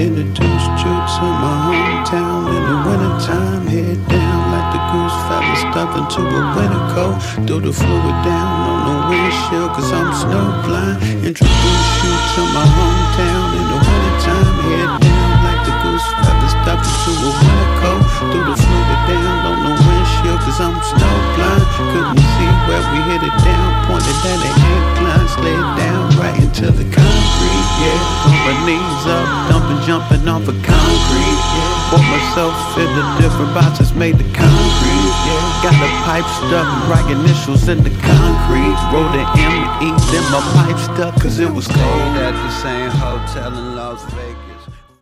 introduced you to my hometown. In the wintertime, head down like the goose feather stuffed into a winter coat. Throw the fluid down on the windshield, cause I'm snow blind. Introduce you to my hometown. In the wintertime, head down like the goose feather stuffed into a winter coat. Throw the fluid down on the windshield, cause I'm snow blind. Couldn't see where we hit it down. Pointed at the incline, slid down right into the concrete. Yeah, put my knees up, jumping off of concrete. Yeah, bought myself in the different boxes made the concrete. Yeah, got the pipe stuck, write initials in the concrete. Wrote an M-E, then my pipe stuck cause it was cold. Stayed at the same hotel in Las Vegas.